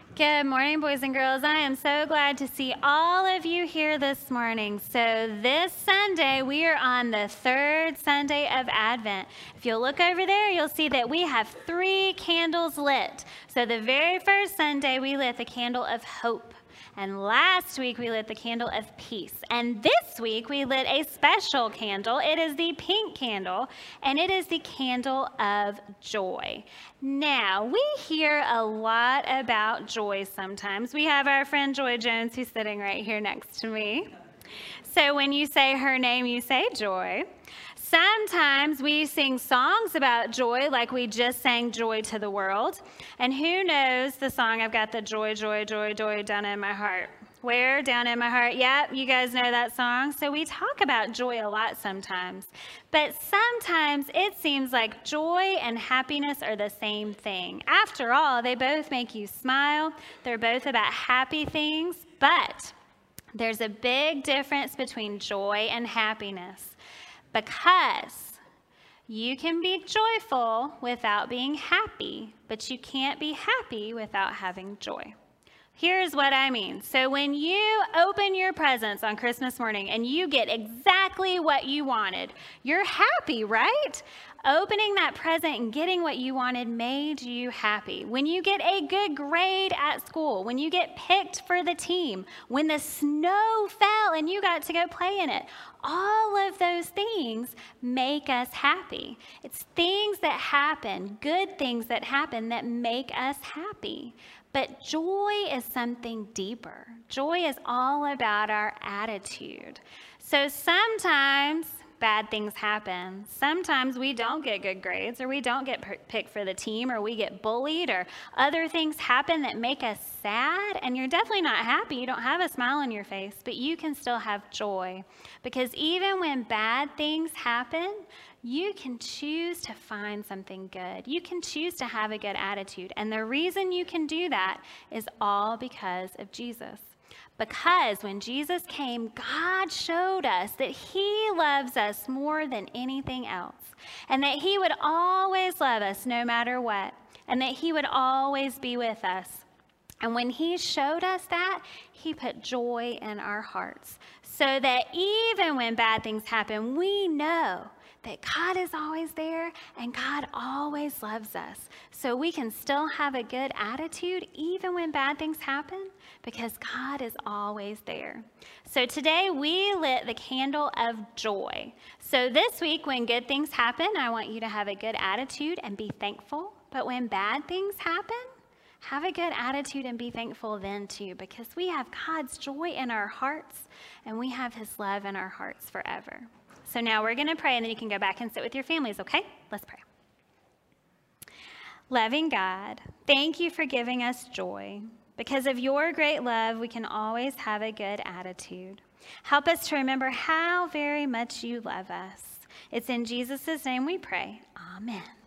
Good morning, boys and girls. I am so glad to see all of you here this morning. So this Sunday, we are on the third Sunday of Advent. If you'll look over there, you'll see that we have 3 candles lit. So the very first Sunday, we lit the candle of hope. And last week, we lit the candle of peace. And this week, we lit a special candle. It is the pink candle, and it is the candle of joy. Now, we hear a lot about joy sometimes. We have our friend Joy Jones, who's sitting right here next to me. So when you say her name, you say Joy. Sometimes we sing songs about joy, like we just sang Joy to the World. And who knows the song, I've got the joy, joy, joy, joy down in my heart. Where? Down in my heart. Yep, you guys know that song. So we talk about joy a lot sometimes. But sometimes it seems like joy and happiness are the same thing. After all, they both make you smile. They're both about happy things. But there's a big difference between joy and happiness. Because you can be joyful without being happy, but you can't be happy without having joy. Here's what I mean. So when you open your presents on Christmas morning and you get exactly what you wanted, you're happy, right? Opening that present and getting what you wanted made you happy. When you get a good grade at school, when you get picked for the team, when the snow fell and you got to go play in it, all of those things make us happy. It's things that happen, good things that happen that make us happy. But joy is something deeper. Joy is all about our attitude. So sometimes bad things happen. Sometimes we don't get good grades, or we don't get picked for the team, or we get bullied, or other things happen that make us sad, and you're definitely not happy. You don't have a smile on your face, but you can still have joy. Because even when bad things happen, you can choose to find something good. You can choose to have a good attitude. And the reason you can do that is all because of Jesus. Because when Jesus came, God showed us that he loves us more than anything else, and that he would always love us no matter what, and that he would always be with us. And when he showed us that, he put joy in our hearts, so that even when bad things happen, we know that God is always there and God always loves us. So we can still have a good attitude even when bad things happen, because God is always there. So today we lit the candle of joy. So this week when good things happen, I want you to have a good attitude and be thankful. But when bad things happen, have a good attitude and be thankful then too, because we have God's joy in our hearts and we have his love in our hearts forever. So now we're going to pray, and then you can go back and sit with your families, okay? Let's pray. Loving God, thank you for giving us joy. Because of your great love, we can always have a good attitude. Help us to remember how very much you love us. It's in Jesus' name we pray. Amen.